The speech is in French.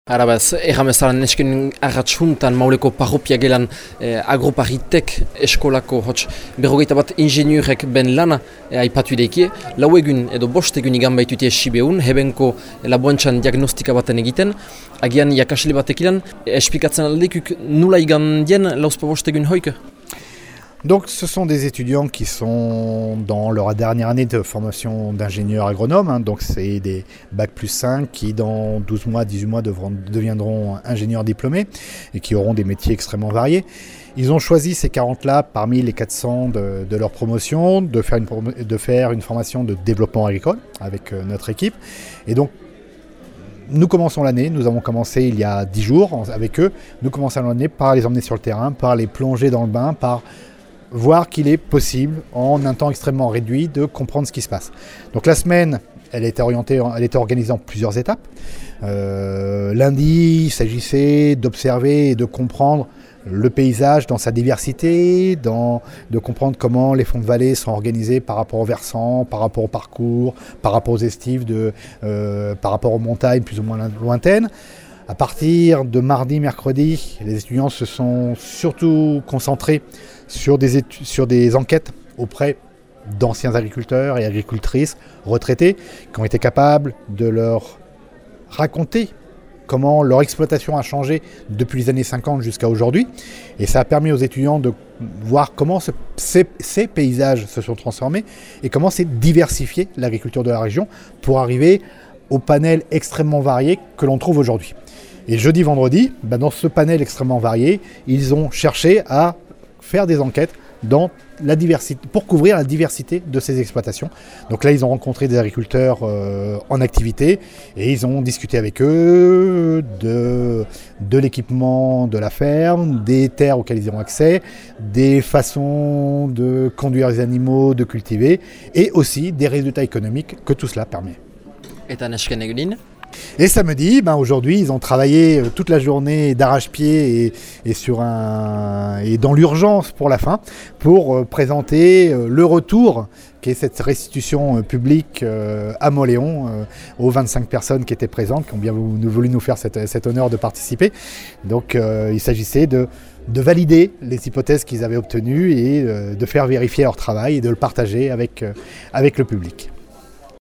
Arabaz, erramezalan nesken arratsuntan mauleko parropia gelan agroparitek eskolako hots berrogeita bat ingeniurek ben lana aipatu ideikie, lau egun edo bost egun igan baituti esibeun, hebenko laboantxan diagnostika baten egiten, agian jakasle batek ilan, esplikatzen aldekuk nula igan dien lauzpa bost egun hoik? Donc ce sont des étudiants qui sont dans leur dernière année de formation d'ingénieur agronome, donc c'est des bac plus 5 qui dans 12 mois, 18 mois deviendront ingénieurs diplômés et qui auront des métiers extrêmement variés. Ils ont choisi ces 40-là parmi les 400 de leur promotion de faire une formation de développement agricole avec notre équipe. Et donc nous commençons l'année, nous avons commencé il y a 10 jours avec eux, nous commençons l'année par les emmener sur le terrain, par les plonger dans le bain, par voir qu'il est possible, en un temps extrêmement réduit, de comprendre ce qui se passe. Donc la semaine, elle était organisée en plusieurs étapes. Lundi, il s'agissait d'observer et de comprendre le paysage dans sa diversité, de comprendre comment les fonds de vallée sont organisés par rapport aux versants, par rapport au parcours, par rapport aux estives, par rapport aux montagnes plus ou moins lointaines. À partir de mardi, mercredi, les étudiants se sont surtout concentrés sur des enquêtes auprès d'anciens agriculteurs et agricultrices retraités qui ont été capables de leur raconter comment leur exploitation a changé depuis les années 50 jusqu'à aujourd'hui. Et ça a permis aux étudiants de voir comment ces paysages se sont transformés et comment s'est diversifiée l'agriculture de la région pour arriver au panel extrêmement varié que l'on trouve aujourd'hui. Et jeudi, vendredi, dans ce panel extrêmement varié, ils ont cherché à faire des enquêtes pour couvrir la diversité de ces exploitations. Donc là, ils ont rencontré des agriculteurs en activité et ils ont discuté avec eux de l'équipement de la ferme, des terres auxquelles ils auront accès, des façons de conduire les animaux, de cultiver et aussi des résultats économiques que tout cela permet. Et samedi, aujourd'hui, ils ont travaillé toute la journée d'arrache-pied et dans l'urgence pour la fin, pour présenter le retour qui est cette restitution publique à Mauléon aux 25 personnes qui étaient présentes, qui ont bien voulu nous faire cet honneur de participer. Donc il s'agissait de valider les hypothèses qu'ils avaient obtenues et de faire vérifier leur travail et de le partager avec le public.